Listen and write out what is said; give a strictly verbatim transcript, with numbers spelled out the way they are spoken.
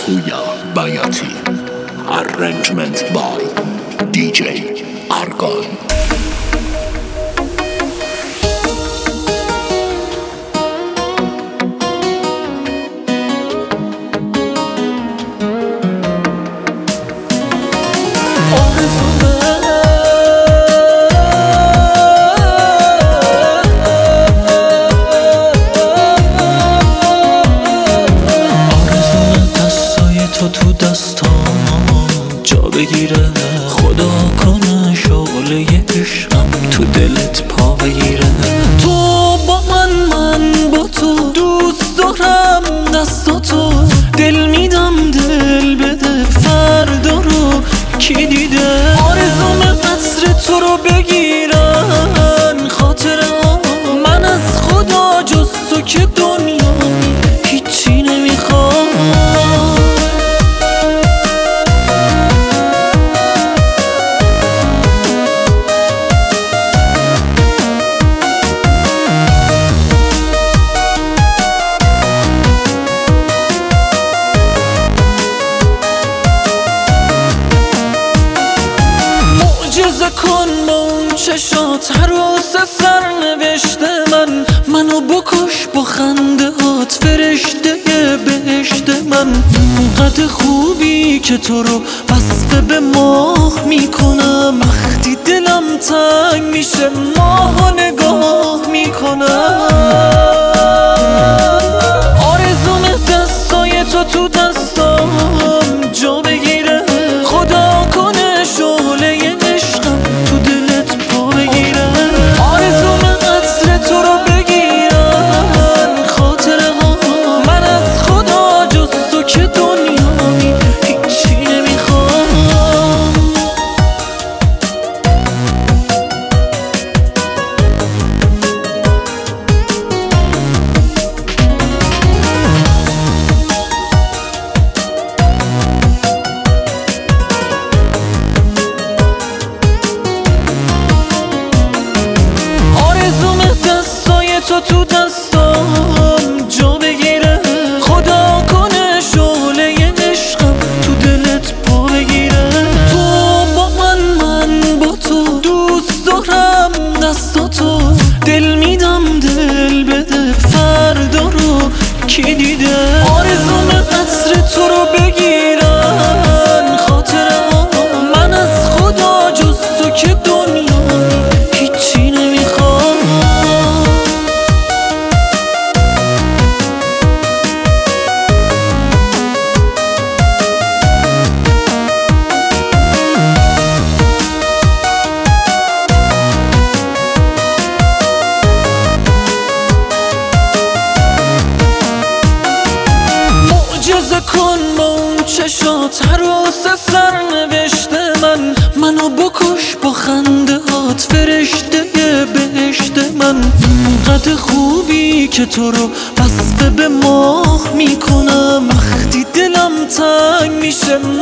Puya Bayati. Arrangement by دی جی Argon. تو تو دستام جا بگیره، خدا کنه شعله عشقم تو دلت پا بگیره. تو با من، من با تو، دوست دارم دستاتو، دل میدم دل بده، فردا رو کی دیده. آرزوم عطر تو رو بگیرن خاطره ها، من از خدا جز تو که دنیا هیچی نمیخوام. معجزه کن با اون چشات، عروس سر نوشته من، منو بکش با خنده هات، فرشته بهشت من. قد خوبی که تو رو وصف به ماه میکنم، وقتی دلم تنگ میشه ماه نگاه میکنم. آرزوم دستای تو تو دستام جا بگیره، خدا کنه شعله عشقم تو دلت پا بگیره. آرزوم عطر تو رو بگیرن خاطره ها، من از خدا جز تو که دنیایی هیچی نمیخوام. تو تو دستام جا بگیره، خدا کنه شعله عشقم تو دلت پا بگیره. تو با من، من با تو، دوست دارم دستاتو، دل میدم دل بده، فردا رو کی دیده. آرزوم عطر تو رو بگیرن خاطره ها، من از خدا جز تو که دنیا هیچی نمیخوام. معجزه کن با اون چشات، عروس سر نوشته من، منو بکش با خنده هات، فرشته بهشت من. قد خوبی که تو رو وصف به ماه میکنم، وقتی دلم تنگ میشه